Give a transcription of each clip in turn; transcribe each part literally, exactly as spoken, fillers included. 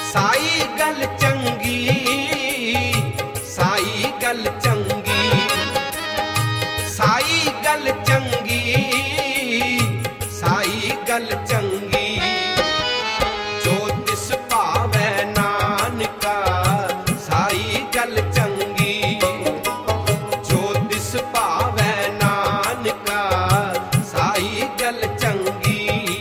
साई गल चंगी, साई गल चंगी, साई गल चंगी, साई गल चंगी। जो तिस पावै नानका साई गल चंगी, जो तिस पावै नानका साई गल चंगी।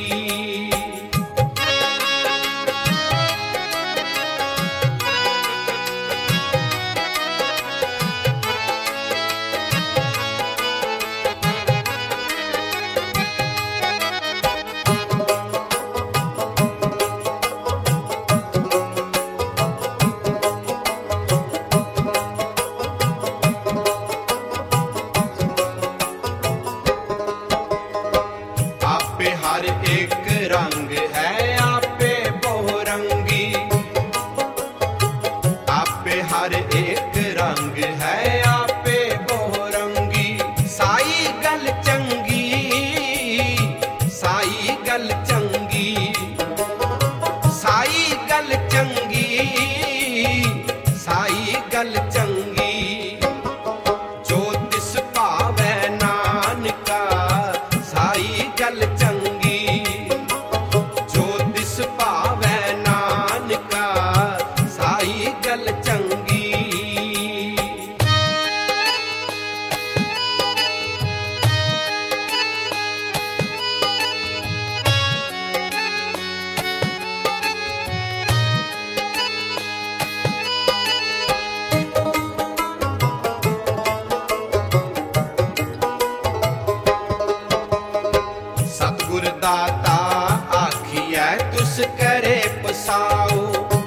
आपे हर एक रंग है आपे बहुरंगी, आपे हर एक रंग है आपे बहुरंगी। साई गल चंगी, साई गल चंगी, साई गल चंगी, साई गल चंगी। जो तिस पावै नानका साई गल चंगी, जो तिस पावै नानका साई गल चंगी। सतगुर दाता आखियै तुस करे पसाओ,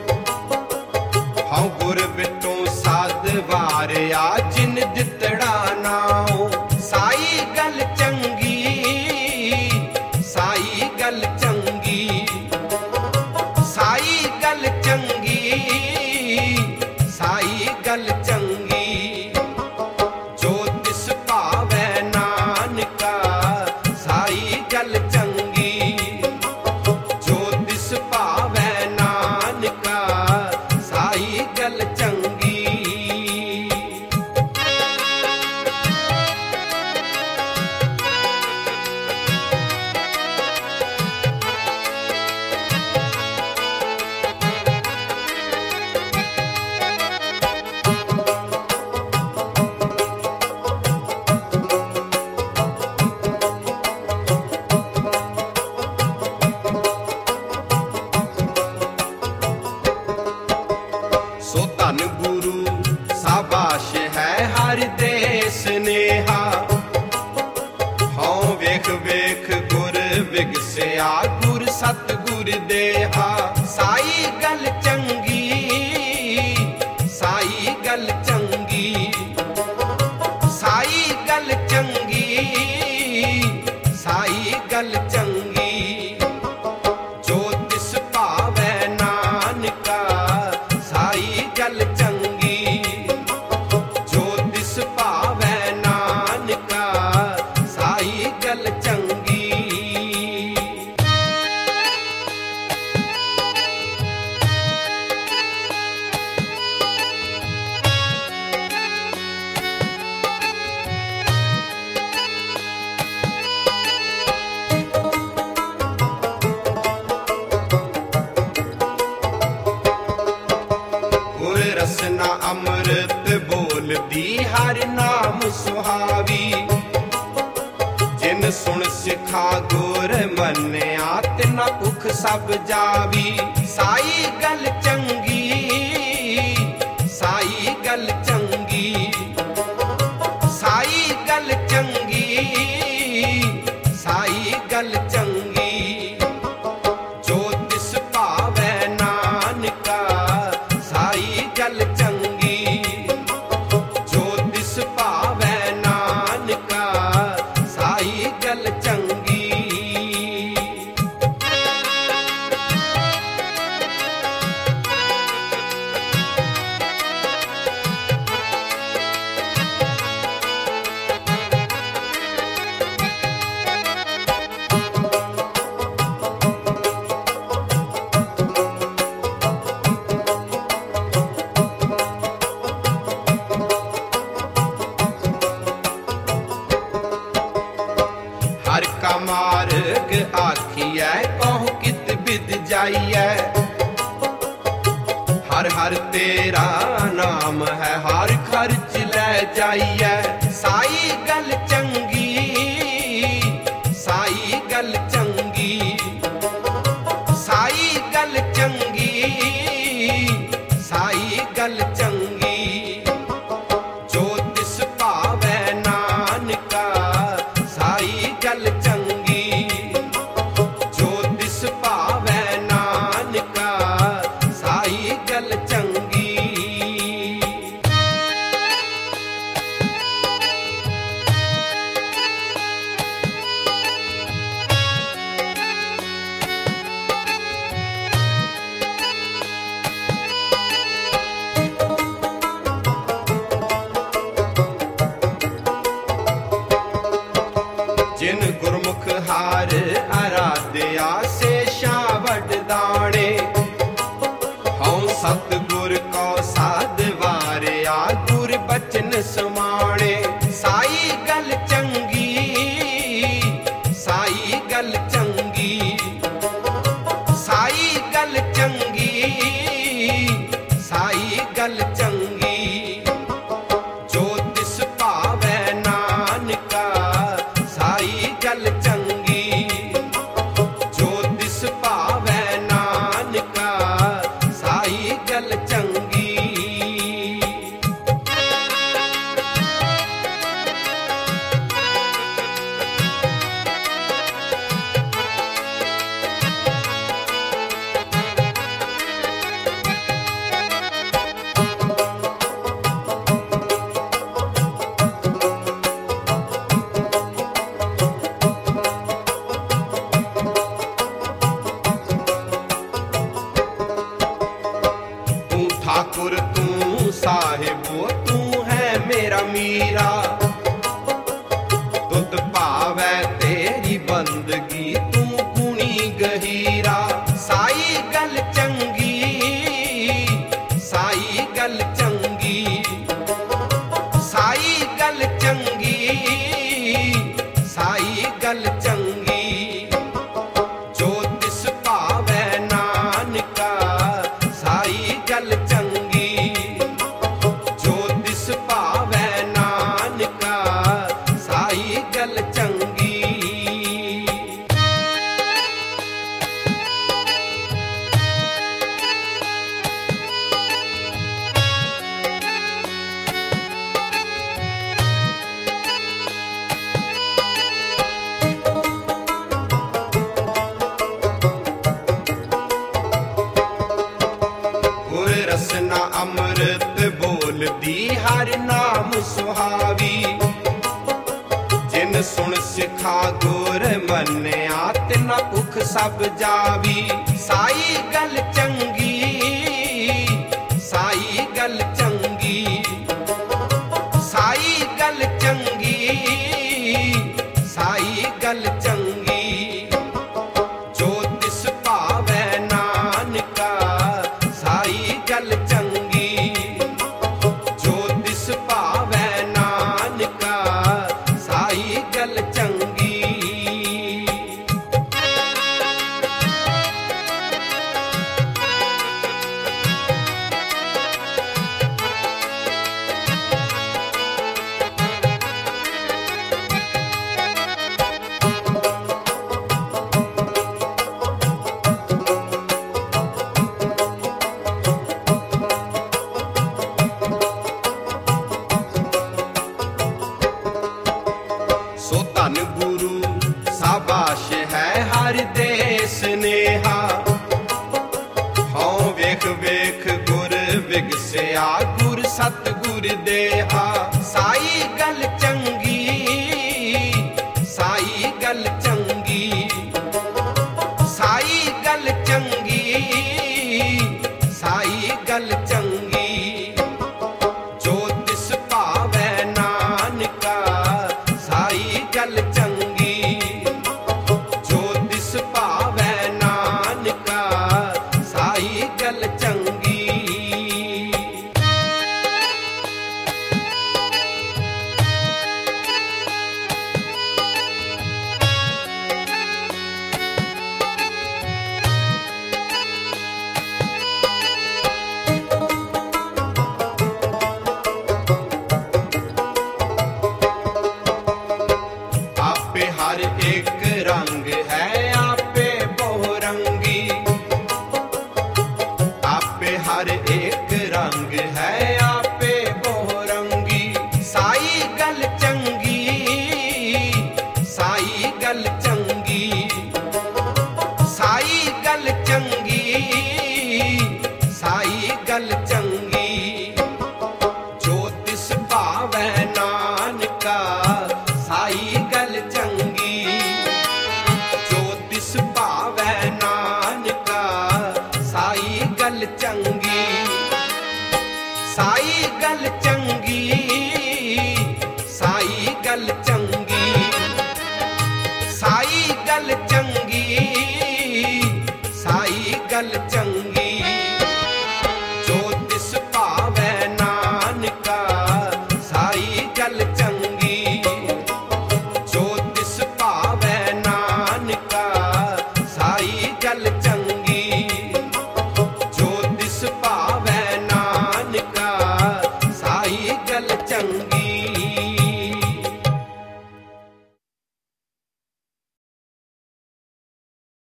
हऊँ गुर बिटों साध वारिया जिन दितड़ा नाओ। साई गल चंगी, साई गल चंगी, साई गल चंगी, साई गल चंगी। जो तिस पावै नानका साई गल चंगी, जो तिस पावै नानका साई गल चंगी। सो धन गुरु साबाश है हर देस नेहा, हाँ वेख वेख गुर विगसिया गुर सतगुर देहा। साई गल चंगी, साई गल चंगी, साई गल चंगी, साई गल चंगी। जो तिस पावै नानका साई गल चंगी, जो तिस पावै नानका साई गल चंगी। गुर रसना अमृत बोलदी हर नाम सुहावी, जिन सुन सिखा गुर मन्या तिना उख सब जावी। साई गल चंगी, साई गल चंगी, साई गल चंगी, साई गल चंगी। जो तिस पावै नानका साई गल चंगी, जो तिस पावै नानका साई गल चंगी। मार्ग आखिए कहूँ कित बिद जाइए। हर हर तेरा नाम है हर खर्च ले जाइए। साई गल चंगी साई गल चंगी साई गल चंगी साई गल चंगी। जो तिस पावै नानका साई गल चंगी। जो तिस पावै नानका साई गल चंगी। जिन गुरमुख हार आराध्या से शावड दाणे। हूँ सतगुर को साध वारिया गुर बचन समाणे। साई गल चंगी साई गल चंगी साई गल चंगी साई गल चंगी। जो तिस पावै नानका साई गल चंगी। जो तिस पावै नानका साई गल चंगी। ठाकुर तू साहिबो तू है मेरा मीरा। तुत पावै तेरी बंदगी तू गुणी गहीरा। साई गल चंगी साई गल चंगी साई गल चंगी साई गल चंगी। जो तिस पावै नानका साई गल चंगी। जो तिस पावै नानका साई गल चंगी। गुर रसना अमृत बोलदी हर नाम सुहावी। जिन सुन सिखा गुर मन्या तिना उख सब जावी। साई गल चंगी साई गल चंगी साई गल चंगी साई गल चंगी। जो तिस पावै नानका साई गल चंगी। जो तिस पावै नानका साई गल चंगी। सो धन गुरु साबाश है हर देस नेहा। हाँ वेख वेख गुर विगसिया गुर सतगुर देहा। साई गल चंगी साई गल चंगी साई गल चंगी साई गल चंगी। जो तिस पावै नानका साई गल चंगी। जो तिस पावै नानका साई गल चंगी। गल चंगी, साई गल चंगी, साई गल चंगी। जो तिस भावै नानका साई गल चंगी, जो तिस भावै नानका साई गल चंगी, साई गल चंगी, साई गल चंगी, साई गल